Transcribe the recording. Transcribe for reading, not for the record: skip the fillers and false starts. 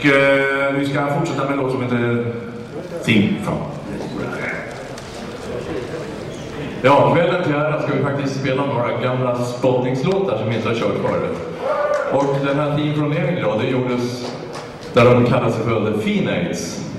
vi ska fortsätta med en låt som heter Theme from. Ja, kvällen till ära ska vi faktiskt spela några gamla spottningslåtar som vi inte har kört förut. Och den här Theme from idag, det gjordes där de kallar sig för The Phoenix.